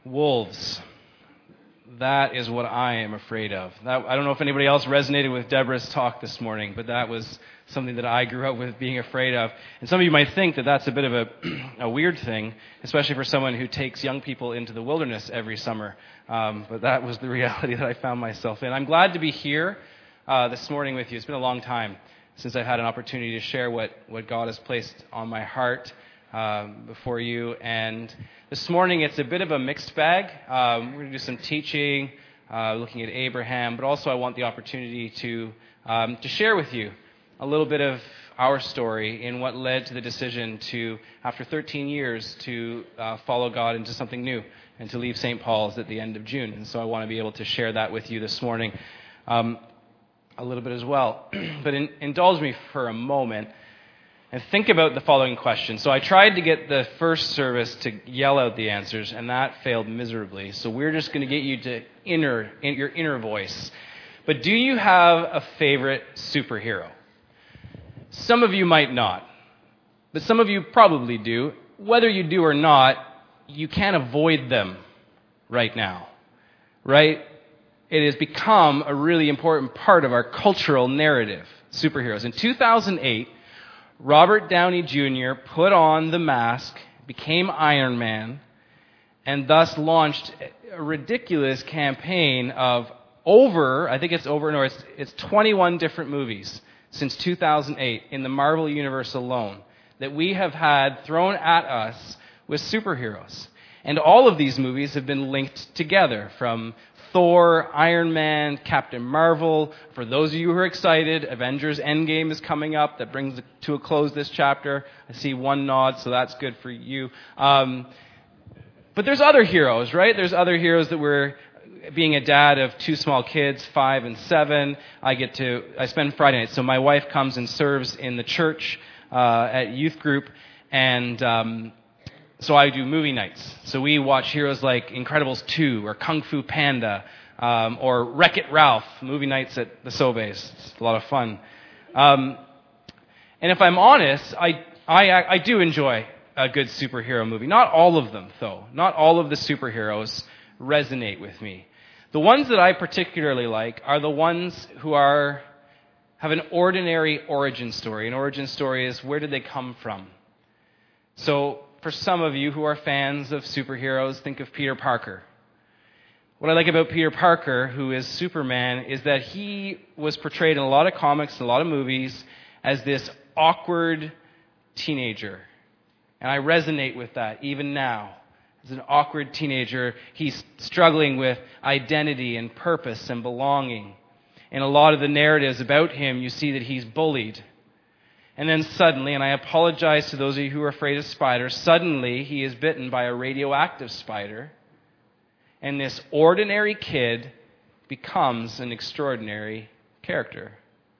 Wolves. That is what I am afraid of. I don't know if anybody else resonated with Deborah's talk this morning, but that was something that I grew up with being afraid of. And some of you might think that that's a bit of a weird thing, especially for someone who takes young people into the wilderness every summer. But that was the reality that I found myself in. I'm glad to be here this morning with you. It's been a long time since I've had an opportunity to share what God has placed on my heart before you. And this morning it's a bit of a mixed bag. We're going to do some teaching, looking at Abraham, but also I want the opportunity to share with you a little bit of our story in what led to the decision to, after 13 years, to follow God into something new and to leave St. Paul's at the end of June. And so I want to be able to share that with you this morning a little bit as well. But indulge me for a moment and think about the following question. So I tried to get the first service to yell out the answers, and that failed miserably. So we're just going to get you to your inner voice. But do you have a favorite superhero? Some of you might not, but some of you probably do. Whether you do or not, you can't avoid them right now, right? It has become a really important part of our cultural narrative, superheroes. In 2008, Robert Downey Jr. put on the mask, became Iron Man, and thus launched a ridiculous campaign of it's 21 different movies since 2008 in the Marvel Universe alone that we have had thrown at us with superheroes. And all of these movies have been linked together, from Thor, Iron Man, Captain Marvel. For those of you who are excited, Avengers Endgame is coming up. That brings to a close this chapter. I see one nod, so that's good for you. But there's other heroes, right? There's other heroes that we're... Being a dad of two small kids, 5 and 7, I spend Friday nights. So my wife comes and serves in the church at youth group, and so I do movie nights. So we watch heroes like Incredibles 2 or Kung Fu Panda or Wreck-It Ralph, movie nights at the Sobeys. It's a lot of fun. And if I'm honest, I do enjoy a good superhero movie. Not all of them, though. Not all of the superheroes resonate with me. The ones that I particularly like are the ones who have an ordinary origin story. An origin story is, where did they come from? So for some of you who are fans of superheroes, think of Peter Parker. What I like about Peter Parker, who is Superman, is that he was portrayed in a lot of comics and a lot of movies as this awkward teenager. And I resonate with that even now. As an awkward teenager, he's struggling with identity and purpose and belonging. In a lot of the narratives about him, you see that he's bullied. And then suddenly, and I apologize to those of you who are afraid of spiders, suddenly he is bitten by a radioactive spider, and this ordinary kid becomes an extraordinary character.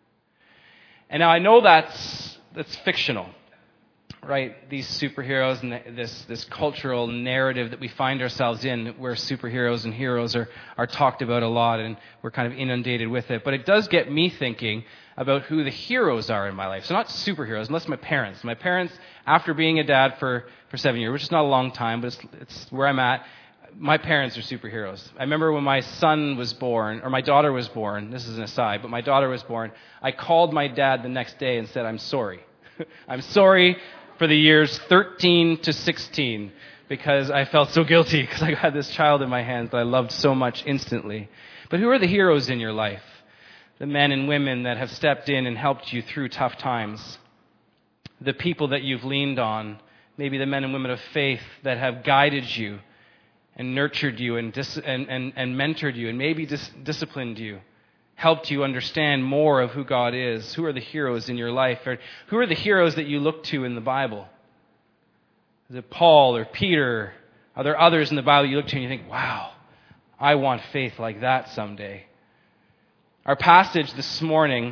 And now I know that's fictional. Right, these superheroes and this cultural narrative that we find ourselves in, where superheroes and heroes are talked about a lot, and we're kind of inundated with it. But it does get me thinking about who the heroes are in my life. So not superheroes, unless my parents. My parents, after being a dad for 7 years, which is not a long time, but it's where I'm at, my parents are superheroes. I remember when my son was born, or my daughter was born, this is an aside, but my daughter was born, I called my dad the next day and said, I'm sorry. I'm sorry for the years 13 to 16, because I felt so guilty because I had this child in my hands that I loved so much instantly. But who are the heroes in your life? The men and women that have stepped in and helped you through tough times. The people that you've leaned on. Maybe the men and women of faith that have guided you and nurtured you and mentored you and maybe disciplined you. Helped you understand more of who God is. Who are the heroes in your life? Or who are the heroes that you look to in the Bible? Is it Paul or Peter? Are there others in the Bible you look to and you think, wow, I want faith like that someday? Our passage this morning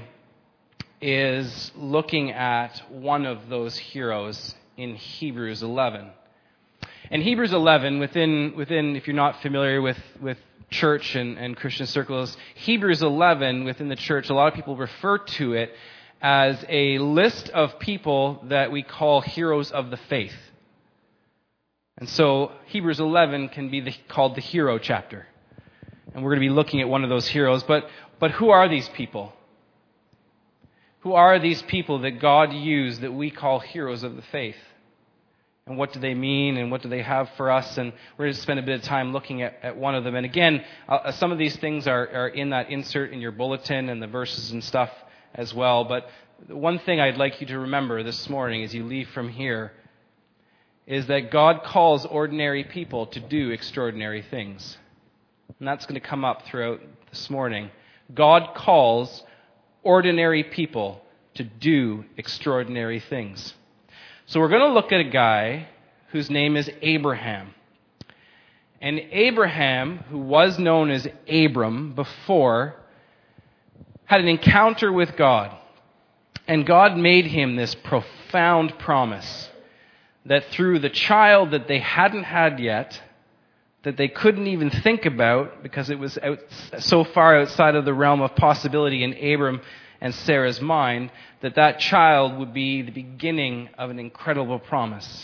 is looking at one of those heroes in Hebrews 11. And Hebrews 11, within if you're not familiar with church and Christian circles, Hebrews 11 within the church, a lot of people refer to it as a list of people that we call heroes of the faith. And so Hebrews 11 can be called the hero chapter. And we're going to be looking at one of those heroes. But who are these people? Who are these people that God used that we call heroes of the faith? And what do they mean, and what do they have for us? And we're going to spend a bit of time looking at one of them. And again, some of these things are in that insert in your bulletin and the verses and stuff as well. But one thing I'd like you to remember this morning as you leave from here is that God calls ordinary people to do extraordinary things. And that's going to come up throughout this morning. God calls ordinary people to do extraordinary things. So we're going to look at a guy whose name is Abraham. And Abraham, who was known as Abram before, had an encounter with God. And God made him this profound promise that through the child that they hadn't had yet, that they couldn't even think about because it was so far outside of the realm of possibility in Abram and Sarah's mind, that child would be the beginning of an incredible promise.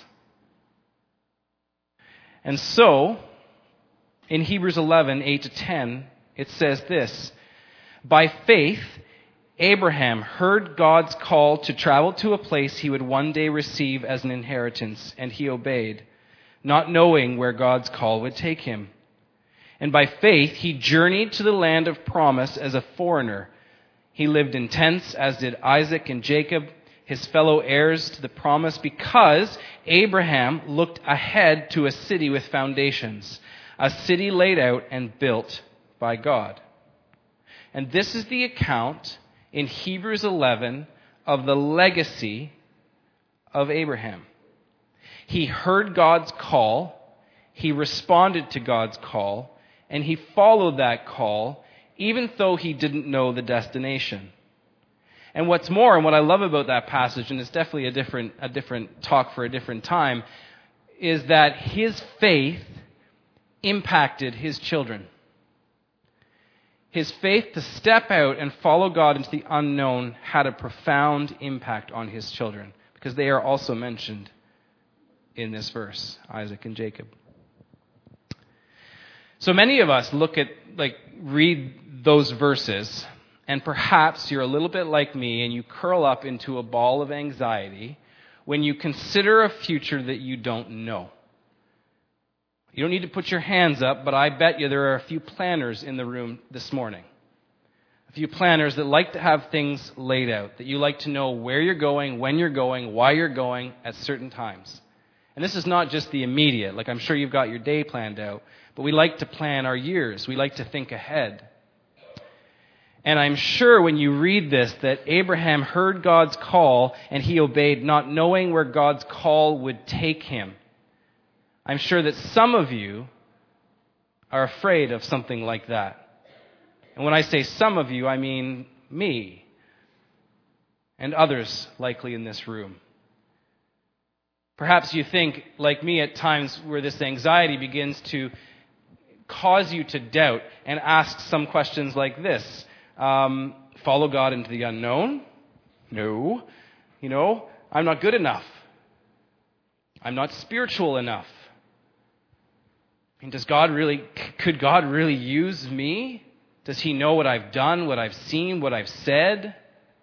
And so, in Hebrews 11, 8-10, it says this: by faith, Abraham heard God's call to travel to a place he would one day receive as an inheritance, and he obeyed, not knowing where God's call would take him. And by faith, he journeyed to the land of promise as a foreigner. He lived in tents, as did Isaac and Jacob, his fellow heirs to the promise, because Abraham looked ahead to a city with foundations, a city laid out and built by God. And this is the account in Hebrews 11 of the legacy of Abraham. He heard God's call, he responded to God's call, and he followed that call even though he didn't know the destination. And what's more, and what I love about that passage, and it's definitely a different talk for a different time, is that his faith impacted his children. His faith to step out and follow God into the unknown had a profound impact on his children, because they are also mentioned in this verse, Isaac and Jacob. So many of us read those verses, and perhaps you're a little bit like me and you curl up into a ball of anxiety when you consider a future that you don't know. You don't need to put your hands up, but I bet you there are a few planners in the room this morning. A few planners that like to have things laid out, that you like to know where you're going, when you're going, why you're going at certain times. And this is not just the immediate, like I'm sure you've got your day planned out, but we like to plan our years. We like to think ahead. And I'm sure when you read this that Abraham heard God's call and he obeyed, not knowing where God's call would take him. I'm sure that some of you are afraid of something like that. And when I say some of you, I mean me and others likely in this room. Perhaps you think, like me at times, where this anxiety begins to cause you to doubt and ask some questions like this. Follow God into the unknown? No. I'm not good enough. I'm not spiritual enough. And could God really use me? Does he know what I've done, what I've seen, what I've said?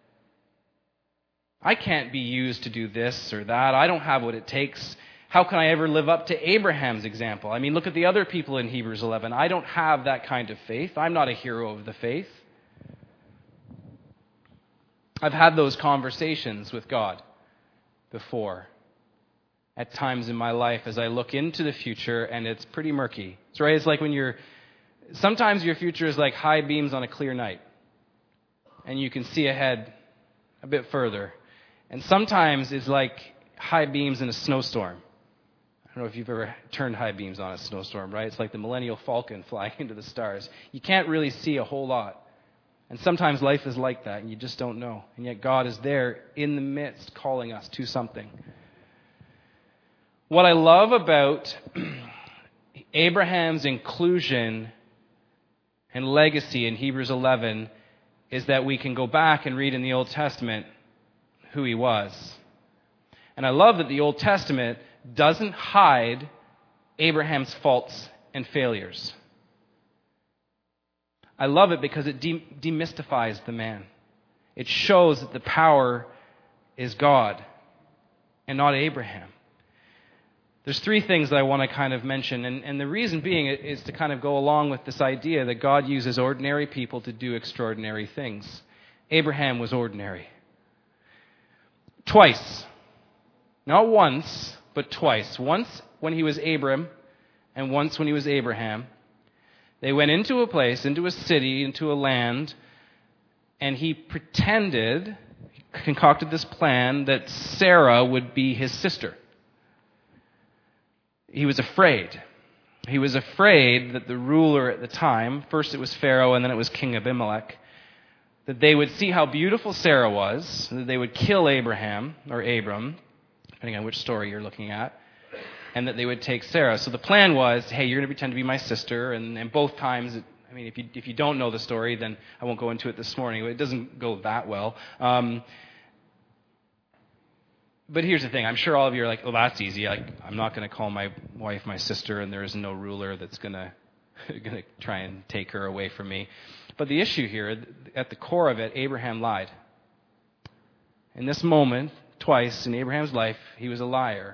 I can't be used to do this or that. I don't have what it takes. How can I ever live up to Abraham's example? I mean, look at the other people in Hebrews 11. I don't have that kind of faith. I'm not a hero of the faith. I've had those conversations with God before at times in my life as I look into the future, and it's pretty murky. It's right. It's like sometimes your future is like high beams on a clear night, and you can see ahead a bit further. And sometimes it's like high beams in a snowstorm. I don't know if you've ever turned high beams on a snowstorm, right? It's like the Millennium Falcon flying into the stars. You can't really see a whole lot. And sometimes life is like that, and you just don't know. And yet God is there in the midst calling us to something. What I love about Abraham's inclusion and legacy in Hebrews 11 is that we can go back and read in the Old Testament who he was. And I love that the Old Testament doesn't hide Abraham's faults and failures. I love it because it demystifies the man. It shows that the power is God and not Abraham. There's three things that I want to kind of mention, and the reason being is to kind of go along with this idea that God uses ordinary people to do extraordinary things. Abraham was ordinary. Twice. Not once, but twice. Once when he was Abram, and once when he was Abraham. They went into a place, into a city, into a land, and he concocted this plan that Sarah would be his sister. He was afraid. He was afraid that the ruler at the time, first it was Pharaoh and then it was King Abimelech, that they would see how beautiful Sarah was, that they would kill Abraham, or Abram, depending on which story you're looking at, and that they would take Sarah. So the plan was, hey, you're going to pretend to be my sister, and both times, I mean, if you don't know the story, then I won't go into it this morning. It doesn't go that well. But here's the thing. I'm sure all of you are like, oh, that's easy. I'm not going to call my wife my sister, and there is no ruler that's going to try and take her away from me. But the issue here, at the core of it, Abraham lied. In this moment, twice in Abraham's life, he was a liar.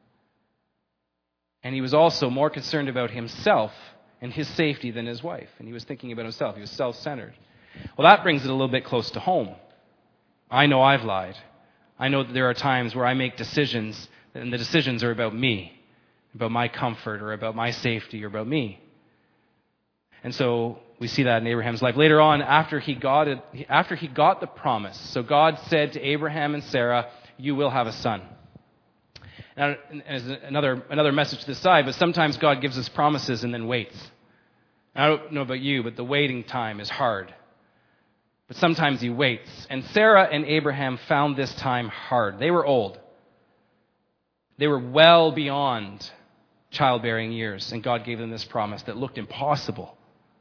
And he was also more concerned about himself and his safety than his wife. And he was thinking about himself. He was self-centered. Well, that brings it a little bit close to home. I know I've lied. I know that there are times where I make decisions, and the decisions are about me, about my comfort, or about my safety, or about me. And so we see that in Abraham's life. Later on, after he got the promise, so God said to Abraham and Sarah, you will have a son. Now, as another message to the side, but sometimes God gives us promises and then waits. I don't know about you, but the waiting time is hard. But sometimes he waits. And Sarah and Abraham found this time hard. They were old. They were well beyond childbearing years, and God gave them this promise that looked impossible.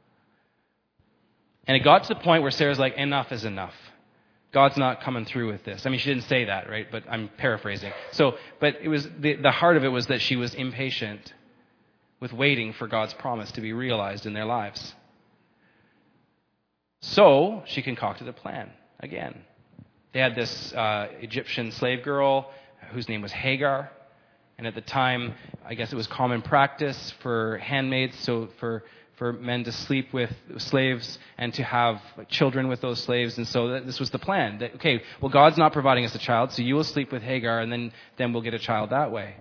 And it got to the point where Sarah's like, enough is enough. God's not coming through with this. I mean, she didn't say that, right? But I'm paraphrasing. But it was the heart of it was that she was impatient with waiting for God's promise to be realized in their lives. So she concocted a plan again. They had this Egyptian slave girl whose name was Hagar. And at the time, I guess it was common practice for handmaids, so for men to sleep with slaves and to have children with those slaves. And so this was the plan. That, okay, well, God's not providing us a child, so you will sleep with Hagar, and then we'll get a child that way.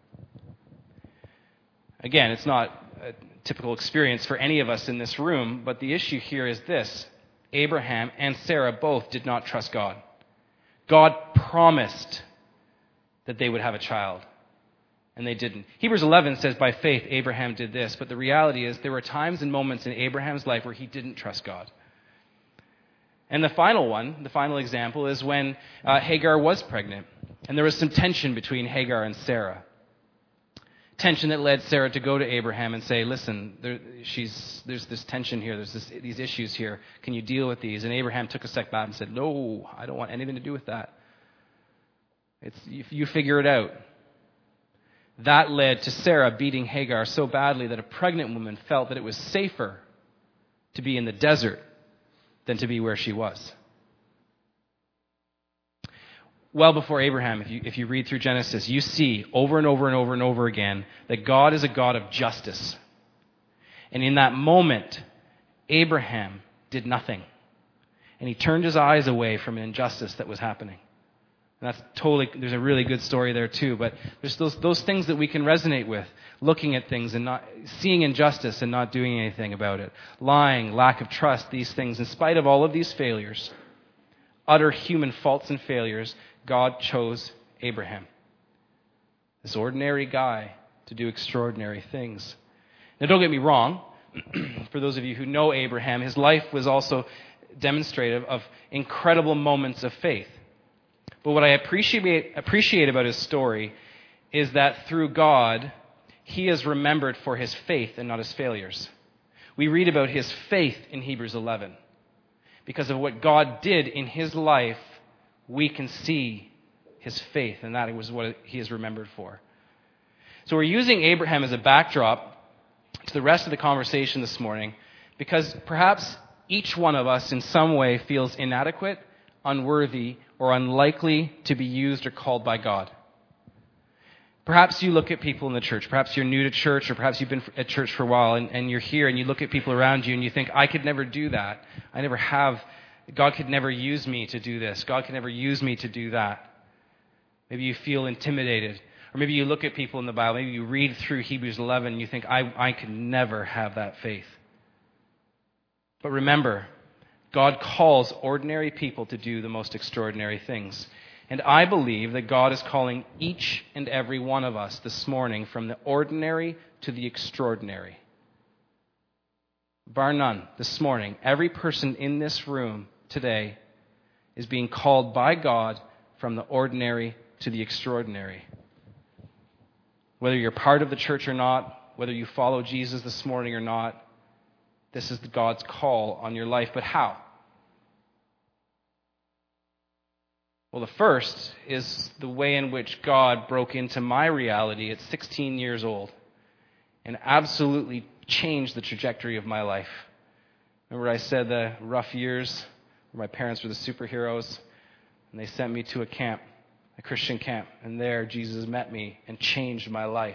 Again, it's not a typical experience for any of us in this room, but the issue here is this. Abraham and Sarah both did not trust God. God promised that they would have a child, and they didn't. Hebrews 11 says, by faith, Abraham did this. But the reality is there were times and moments in Abraham's life where he didn't trust God. And the final example, is when Hagar was pregnant. And there was some tension between Hagar and Sarah. Tension that led Sarah to go to Abraham and say, listen, there's this tension here. There's these issues here. Can you deal with these? And Abraham took a step back and said, no, I don't want anything to do with that. You figure it out. That led to Sarah beating Hagar so badly that a pregnant woman felt that it was safer to be in the desert than to be where she was. Well before Abraham, if you read through Genesis, you see over and over and over and over again that God is a God of justice. And in that moment, Abraham did nothing. And he turned his eyes away from an injustice that was happening. And there's a really good story there too, but there's those things that we can resonate with, looking at things and not seeing injustice and not doing anything about it. Lying, lack of trust, these things. In spite of all of these failures, utter human faults and failures, God chose Abraham, this ordinary guy, to do extraordinary things. Now don't get me wrong, for those of you who know Abraham, his life was also demonstrative of incredible moments of faith. But what I appreciate about his story is that through God, he is remembered for his faith and not his failures. We read about his faith in Hebrews 11. Because of what God did in his life, we can see his faith, and that was what he is remembered for. So we're using Abraham as a backdrop to the rest of the conversation this morning because perhaps each one of us in some way feels inadequate, unworthy, or unlikely to be used or called by God. Perhaps you look at people in the church. Perhaps you're new to church, or perhaps you've been at church for a while, and you're here and you look at people around you and you think, I could never do that. God could never use me to do this. God could never use me to do that. Maybe you feel intimidated. Or maybe you look at people in the Bible, maybe you read through Hebrews 11 and you think, I could never have that faith. But remember, God calls ordinary people to do the most extraordinary things. And I believe that God is calling each and every one of us this morning from the ordinary to the extraordinary. Bar none, this morning, every person in this room today is being called by God from the ordinary to the extraordinary. Whether you're part of the church or not, whether you follow Jesus this morning or not, this is God's call on your life. But how? Well, the first is the way in which God broke into my reality at 16 years old and absolutely changed the trajectory of my life. Remember I said the rough years where my parents were the superheroes and they sent me to a camp, a Christian camp, and there Jesus met me and changed my life.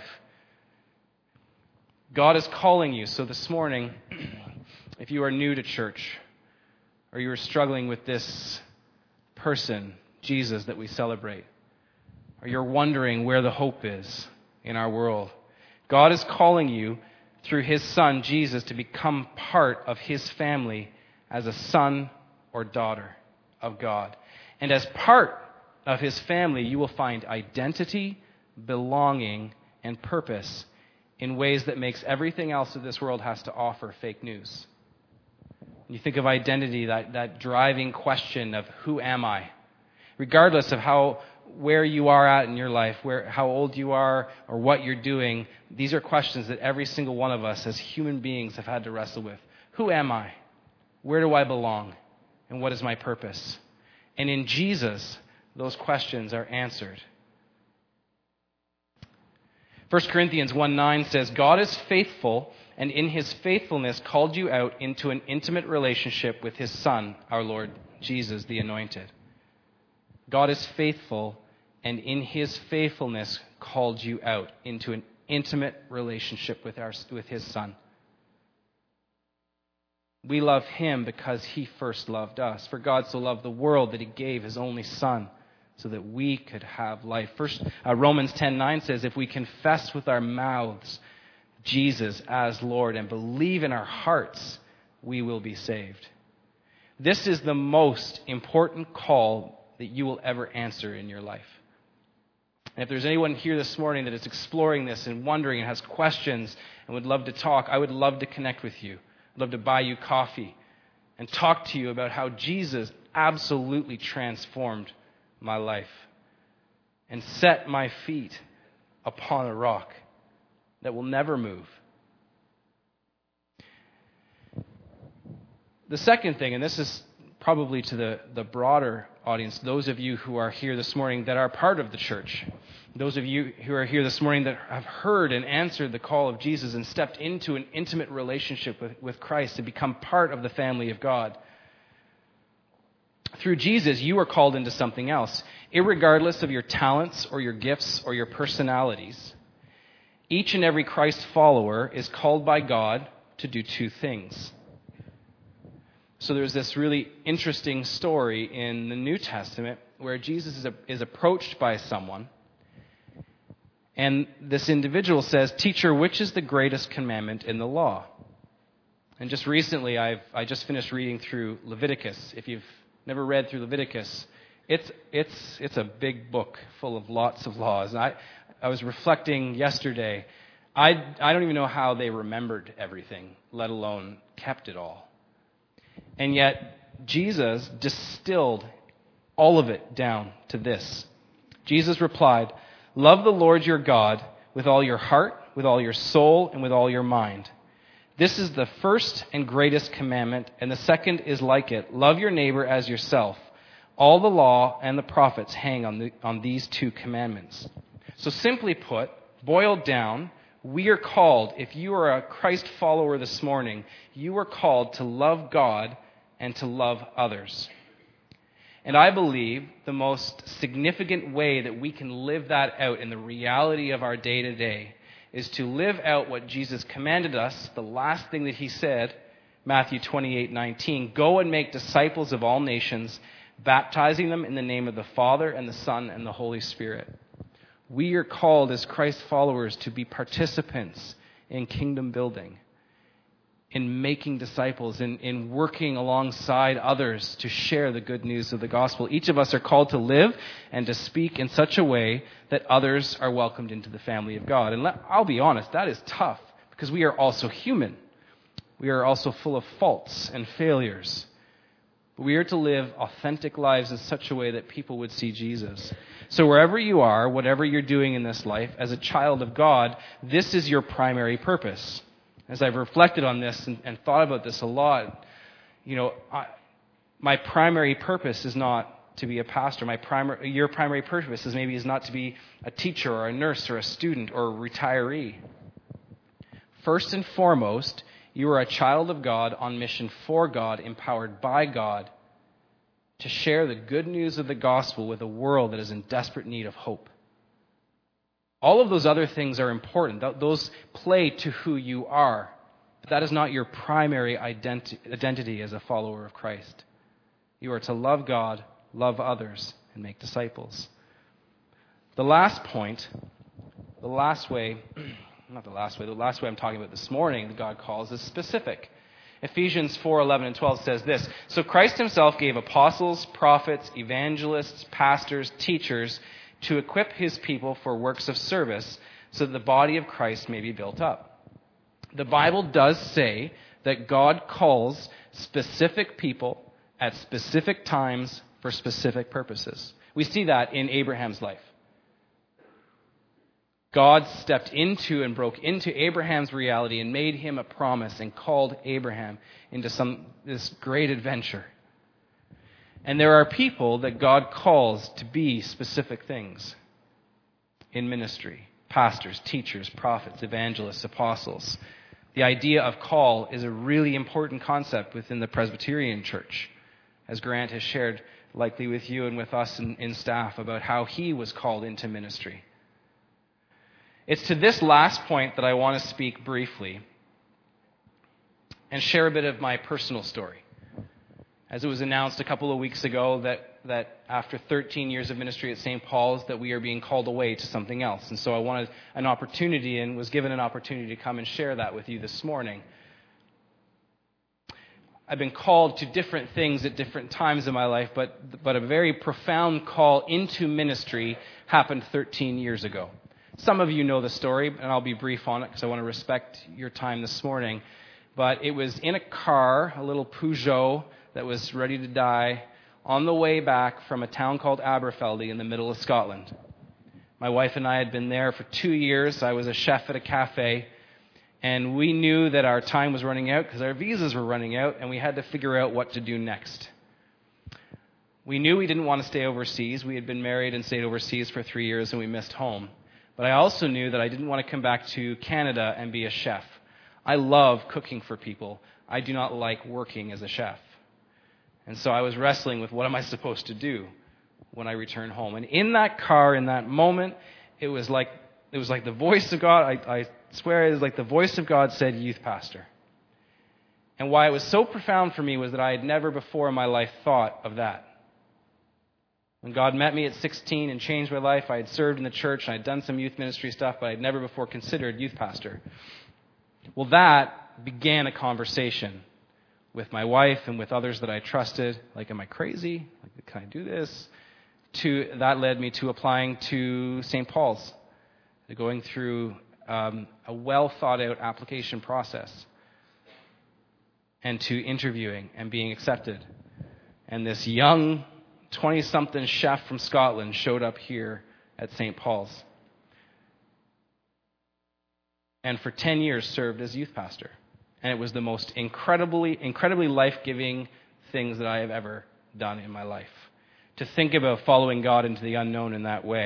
God is calling you. So this morning, if you are new to church or you are struggling with this person, Jesus, that we celebrate, or you're wondering where the hope is in our world, God is calling you through His Son, Jesus, to become part of His family as a son or daughter of God. And as part of His family, you will find identity, belonging, and purpose in ways that makes everything else that this world has to offer fake news. When you think of identity, that driving question of who am I? Regardless of where you are at in your life, how old you are, or what you're doing, these are questions that every single one of us as human beings have had to wrestle with. Who am I? Where do I belong? And what is my purpose? And in Jesus, those questions are answered. 1 Corinthians 1:9 says, God is faithful, and in His faithfulness called you out into an intimate relationship with His Son, our Lord Jesus, the Anointed. God is faithful, and in His faithfulness called you out into an intimate relationship with His Son. We love Him because He first loved us. For God so loved the world that He gave His only Son so that we could have life. Romans 10:9 says, if we confess with our mouths Jesus as Lord and believe in our hearts, we will be saved. This is the most important call that you will ever answer in your life. And if there's anyone here this morning that is exploring this and wondering and has questions and would love to talk, I would love to connect with you. I'd love to buy you coffee and talk to you about how Jesus absolutely transformed my life and set my feet upon a rock that will never move. The second thing, and this is probably to the broader audience, those of you who are here this morning that are part of the church, those of you who are here this morning that have heard and answered the call of Jesus and stepped into an intimate relationship with Christ to become part of the family of God. Through Jesus, you are called into something else. Irregardless of your talents or your gifts or your personalities, each and every Christ follower is called by God to do two things. So there's this really interesting story in the New Testament where Jesus is approached by someone, and this individual says, "Teacher, which is the greatest commandment in the law?" And just recently, I just finished reading through Leviticus. If you've never read through Leviticus, it's a big book full of lots of laws. And I was reflecting yesterday. I don't even know how they remembered everything, let alone kept it all. And yet, Jesus distilled all of it down to this. Jesus replied, "Love the Lord your God with all your heart, with all your soul, and with all your mind. This is the first and greatest commandment, and the second is like it. Love your neighbor as yourself. All the law and the prophets hang on these two commandments." So simply put, boiled down, we are called, if you are a Christ follower this morning, you are called to love God and to love others. And I believe the most significant way that we can live that out in the reality of our day-to-day is to live out what Jesus commanded us, the last thing that he said, Matthew 28:19, go and make disciples of all nations, baptizing them in the name of the Father and the Son and the Holy Spirit. We are called as Christ followers to be participants in kingdom building, in making disciples, in working alongside others to share the good news of the gospel. Each of us are called to live and to speak in such a way that others are welcomed into the family of God. And I'll be honest, that is tough because we are also human. We are also full of faults and failures. But we are to live authentic lives in such a way that people would see Jesus. So wherever you are, whatever you're doing in this life, as a child of God, this is your primary purpose. As I've reflected on this and thought about this a lot, my primary purpose is not to be a pastor. Your primary purpose is not to be a teacher or a nurse or a student or a retiree. First and foremost, you are a child of God on mission for God, empowered by God, to share the good news of the gospel with a world that is in desperate need of hope. All of those other things are important. Those play to who you are. But that is not your primary identity as a follower of Christ. You are to love God, love others, and make disciples. The last way I'm talking about this morning that God calls is specific. Ephesians 4:11 and 12 says this, so Christ himself gave apostles, prophets, evangelists, pastors, teachers to equip his people for works of service so that the body of Christ may be built up. The Bible does say that God calls specific people at specific times for specific purposes. We see that in Abraham's life. God stepped into and broke into Abraham's reality and made him a promise and called Abraham into this great adventure. And there are people that God calls to be specific things in ministry. Pastors, teachers, prophets, evangelists, apostles. The idea of call is a really important concept within the Presbyterian Church, as Grant has shared likely with you and with us in staff about how he was called into ministry. It's to this last point that I want to speak briefly and share a bit of my personal story. As it was announced a couple of weeks ago that after 13 years of ministry at St. Paul's that we are being called away to something else. And so I wanted an opportunity and was given an opportunity to come and share that with you this morning. I've been called to different things at different times in my life, but a very profound call into ministry happened 13 years ago. Some of you know the story, and I'll be brief on it because I want to respect your time this morning. But it was in a car, a little Peugeot that was ready to die, on the way back from a town called Aberfeldy in the middle of Scotland. My wife and I had been there for 2 years. I was a chef at a cafe, and we knew that our time was running out because our visas were running out, and we had to figure out what to do next. We knew we didn't want to stay overseas. We had been married and stayed overseas for 3 years, and we missed home. But I also knew that I didn't want to come back to Canada and be a chef. I love cooking for people. I do not like working as a chef. And so I was wrestling with what am I supposed to do when I return home. And in that car, in that moment, it was like the voice of God. I swear it was like the voice of God said, youth pastor. And why it was so profound for me was that I had never before in my life thought of that. When God met me at 16 and changed my life, I had served in the church and I had done some youth ministry stuff, but I had never before considered youth pastor. Well, that began a conversation with my wife and with others that I trusted. Like, am I crazy? Like, can I do this? That led me to applying to St. Paul's, going through a well-thought-out application process, and to interviewing and being accepted. And this young 20-something chef from Scotland showed up here at St. Paul's. And for 10 years served as youth pastor. And it was the most incredibly life-giving things that I have ever done in my life. To think about following God into the unknown in that way.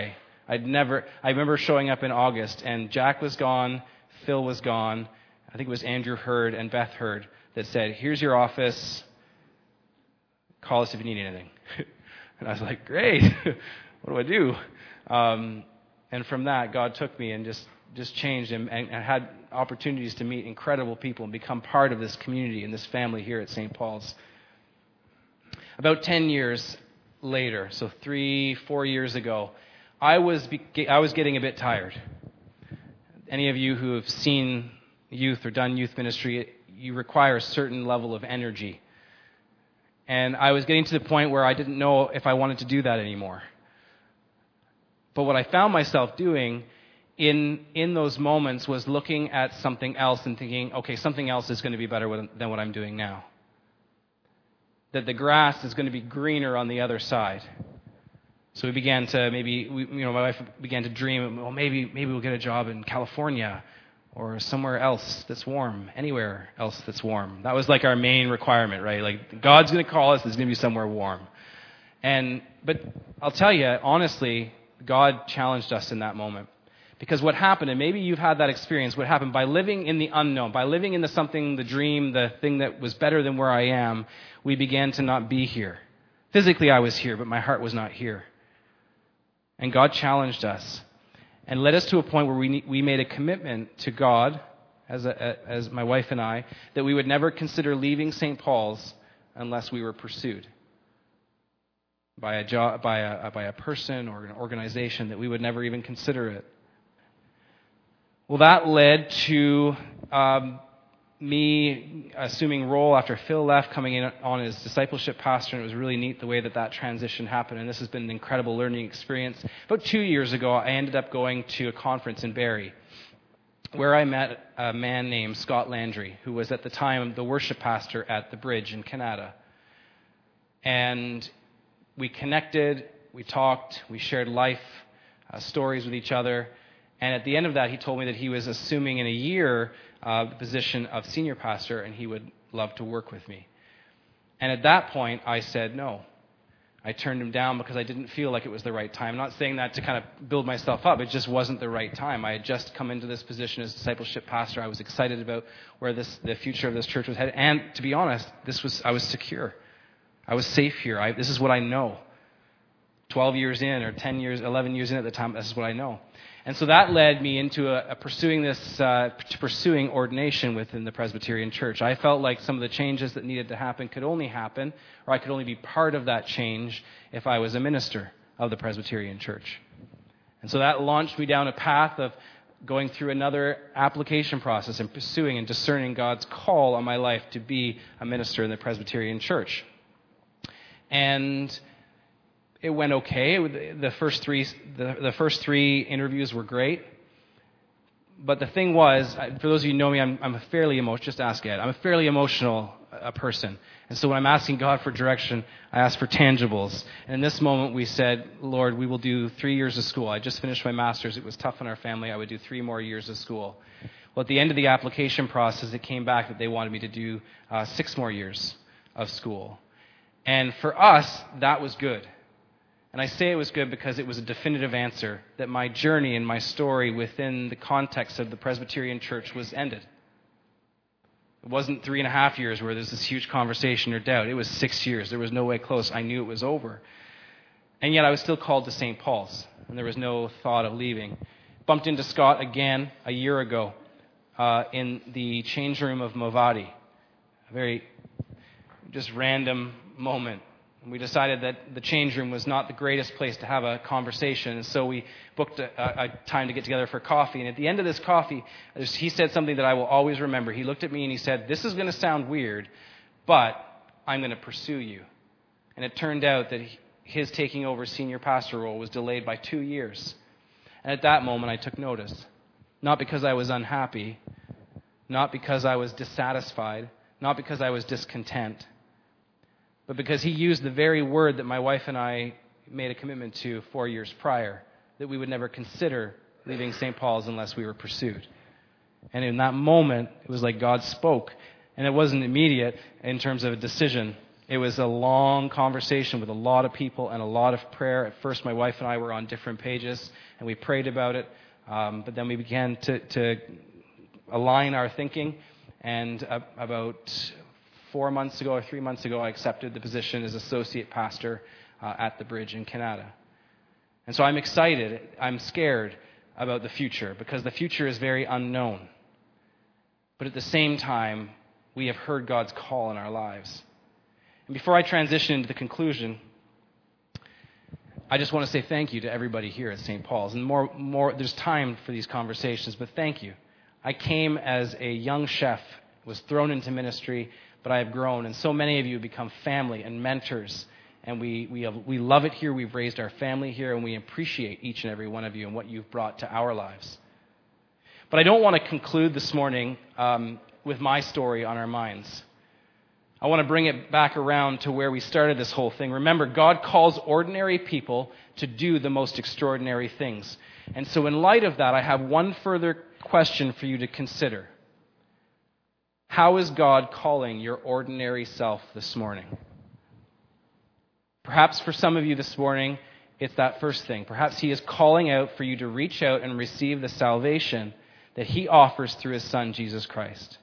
I remember showing up in August, and Jack was gone, Phil was gone. I think it was Andrew Hurd and Beth Hurd that said, here's your office. Call us if you need anything. And I was like, great. What do I do? And from that, God took me and just changed him, and had opportunities to meet incredible people and become part of this community and this family here at St. Paul's. About 10 years later, so 3-4 years ago, I was getting a bit tired. Any of you who have seen youth or done youth ministry, you require a certain level of energy. And I was getting to the point where I didn't know if I wanted to do that anymore. But what I found myself doing in those moments was looking at something else and thinking, okay, something else is going to be better than what I'm doing now. That the grass is going to be greener on the other side. So we began to my wife began to dream, well, maybe we'll get a job in California or somewhere else that's warm, anywhere else that's warm. That was like our main requirement, right? Like, God's going to call us, it's going to be somewhere warm. But I'll tell you, honestly, God challenged us in that moment. Because what happened, and maybe you've had that experience, what happened by living in the unknown, by living in the dream, the thing that was better than where I am, we began to not be here. Physically I was here, but my heart was not here. And God challenged us and led us to a point where we made a commitment to God, as my wife and I, that we would never consider leaving St. Paul's unless we were pursued by a person or an organization, that we would never even consider it. Well, that led to me assuming role after Phil left, coming in on as discipleship pastor, and it was really neat the way that transition happened, and this has been an incredible learning experience. About 2 years ago, I ended up going to a conference in Barrie, where I met a man named Scott Landry, who was at the time the worship pastor at The Bridge in Canada. And we connected, we talked, we shared life stories with each other. And at the end of that, he told me that he was assuming in a year the position of senior pastor, and he would love to work with me. And at that point, I said no. I turned him down because I didn't feel like it was the right time. I'm not saying that to kind of build myself up. It just wasn't the right time. I had just come into this position as discipleship pastor. I was excited about where the future of this church was headed. And to be honest, I was secure. I was safe here. This is what I know. 12 years in, or 10 years, 11 years in at the time, this is what I know. And so that led me into pursuing ordination within the Presbyterian Church. I felt like some of the changes that needed to happen could only happen, or I could only be part of that change, if I was a minister of the Presbyterian Church. And so that launched me down a path of going through another application process and pursuing and discerning God's call on my life to be a minister in the Presbyterian Church. And it went okay. The first three interviews were great. But the thing was, for those of you who know me, I'm a fairly emotional, just ask Ed, I'm a fairly emotional person. And so when I'm asking God for direction, I ask for tangibles. And in this moment, we said, Lord, we will do 3 years of school. I just finished my master's. It was tough on our family. I would do 3 more years of school. Well, at the end of the application process, it came back that they wanted me to do 6 more years of school. And for us, that was good. And I say it was good because it was a definitive answer that my journey and my story within the context of the Presbyterian Church was ended. It wasn't 3.5 years where there's this huge conversation or doubt. It was 6 years. There was no way close. I knew it was over. And yet I was still called to St. Paul's, and there was no thought of leaving. Bumped into Scott again a year ago in the change room of Movati. A very just random moment. We decided that the change room was not the greatest place to have a conversation, and so we booked a time to get together for coffee. And at the end of this coffee, he said something that I will always remember. He looked at me and he said, "This is going to sound weird, but I'm going to pursue you." And it turned out that his taking over senior pastor role was delayed by 2 years. And at that moment, I took notice. Not because I was unhappy, not because I was dissatisfied, not because I was discontent, but because he used the very word that my wife and I made a commitment to 4 years prior, that we would never consider leaving St. Paul's unless we were pursued. And in that moment, it was like God spoke. And it wasn't immediate in terms of a decision. It was a long conversation with a lot of people and a lot of prayer. At first, my wife and I were on different pages, and we prayed about it. But then we began to align our thinking. And about 4 months ago or 3 months ago, I accepted the position as associate pastor at the Bridge in Canada. And so I'm excited. I'm scared about the future because the future is very unknown. But at the same time, we have heard God's call in our lives. And before I transition into the conclusion, I just want to say thank you to everybody here at St. Paul's. And more, there's time for these conversations, but thank you. I came as a young chef, was thrown into ministry, but I have grown. And so many of you have become family and mentors. And we love it here. We've raised our family here, and we appreciate each and every one of you and what you've brought to our lives. But I don't want to conclude this morning with my story on our minds. I want to bring it back around to where we started this whole thing. Remember, God calls ordinary people to do the most extraordinary things. And so in light of that, I have one further question for you to consider. How is God calling your ordinary self this morning? Perhaps for some of you this morning, it's that first thing. Perhaps He is calling out for you to reach out and receive the salvation that He offers through His Son, Jesus Christ.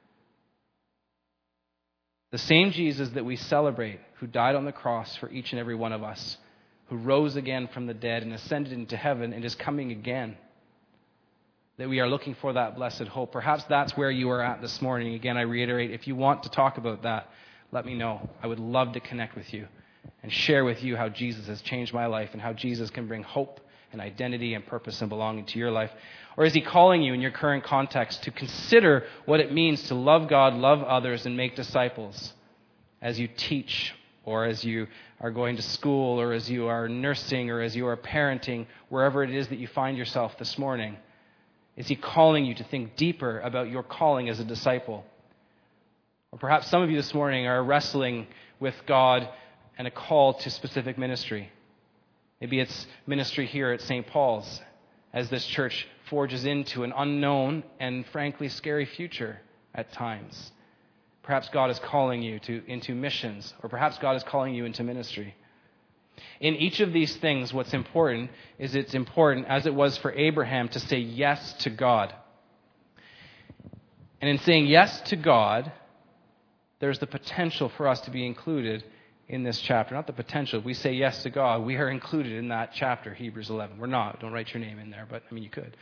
The same Jesus that we celebrate, who died on the cross for each and every one of us, who rose again from the dead and ascended into heaven and is coming again. That we are looking for that blessed hope. Perhaps that's where you are at this morning. Again, I reiterate, if you want to talk about that, let me know. I would love to connect with you and share with you how Jesus has changed my life and how Jesus can bring hope and identity and purpose and belonging to your life. Or is He calling you in your current context to consider what it means to love God, love others, and make disciples as you teach, or as you are going to school, or as you are nursing, or as you are parenting, wherever it is that you find yourself this morning? Is He calling you to think deeper about your calling as a disciple? Or perhaps some of you this morning are wrestling with God and a call to specific ministry. Maybe it's ministry here at St. Paul's as this church forges into an unknown and frankly scary future at times. Perhaps God is calling you into missions, or perhaps God is calling you into ministry. In each of these things, what's important is it's important, as it was for Abraham, to say yes to God. And in saying yes to God, there's the potential for us to be included in this chapter. Not the potential. If we say yes to God, we are included in that chapter, Hebrews 11. We're not. Don't write your name in there, but I mean, you could.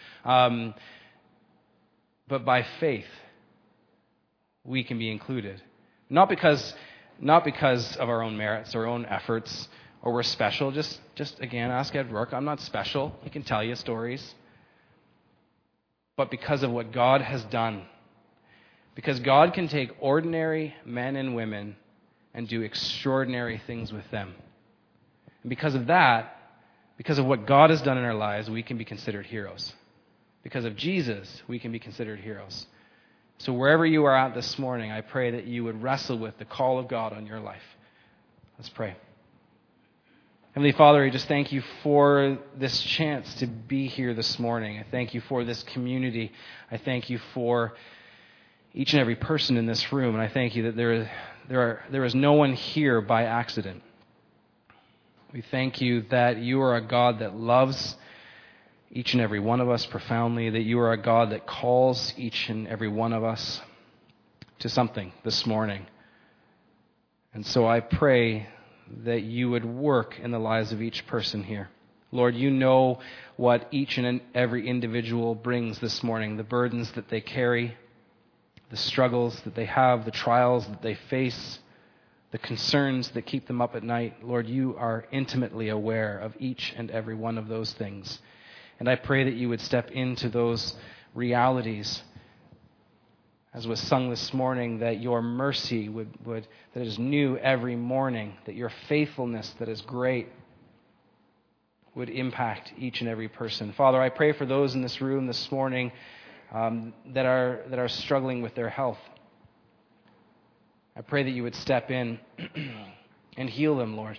But by faith, we can be included. Not because of our own merits, our own efforts, or we're special. Just again, ask Ed Rourke. I'm not special. He can tell you stories. But because of what God has done. Because God can take ordinary men and women and do extraordinary things with them. And because of that, because of what God has done in our lives, we can be considered heroes. Because of Jesus, we can be considered heroes. So wherever you are at this morning, I pray that you would wrestle with the call of God on your life. Let's pray. Heavenly Father, I just thank you for this chance to be here this morning. I thank you for this community. I thank you for each and every person in this room. And I thank you that there is no one here by accident. We thank you that you are a God that loves each and every one of us profoundly, that you are a God that calls each and every one of us to something this morning. And so I pray that you would work in the lives of each person here. Lord, you know what each and every individual brings this morning, the burdens that they carry, the struggles that they have, the trials that they face, the concerns that keep them up at night. Lord, you are intimately aware of each and every one of those things. And I pray that you would step into those realities, as was sung this morning, that your mercy that is new every morning, that your faithfulness that is great would impact each and every person. Father, I pray for those in this room this morning that are struggling with their health. I pray that you would step in and heal them, Lord.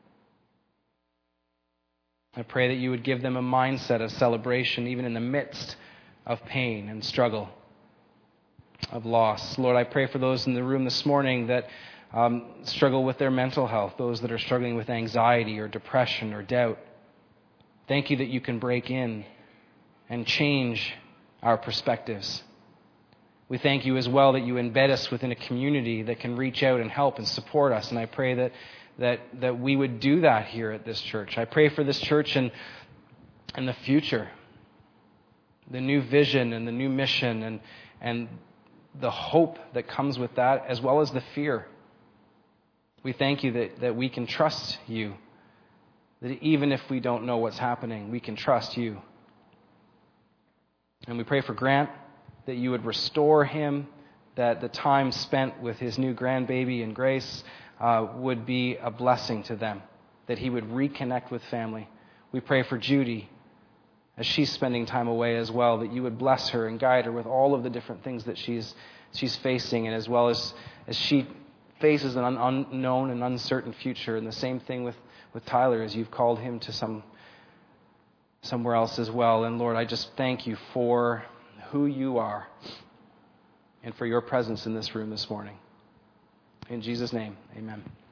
I pray that you would give them a mindset of celebration even in the midst of pain and struggle, of loss. Lord, I pray for those in the room this morning that struggle with their mental health, those that are struggling with anxiety or depression or doubt. Thank you that you can break in and change our perspectives. We thank you as well that you embed us within a community that can reach out and help and support us. And I pray that we would do that here at this church. I pray for this church and the future, the new vision and the new mission and the hope that comes with that, as well as the fear. We thank you that we can trust you, that even if we don't know what's happening, we can trust you. And we pray for Grant, that you would restore him, that the time spent with his new grandbaby and Grace would be a blessing to them, that he would reconnect with family. We pray for Judy, as she's spending time away as well, that you would bless her and guide her with all of the different things that she's facing, and as well as she faces an unknown and uncertain future. And the same thing with Tyler, as you've called him to somewhere else as well. And Lord, I just thank you for who you are and for your presence in this room this morning. In Jesus' name, amen.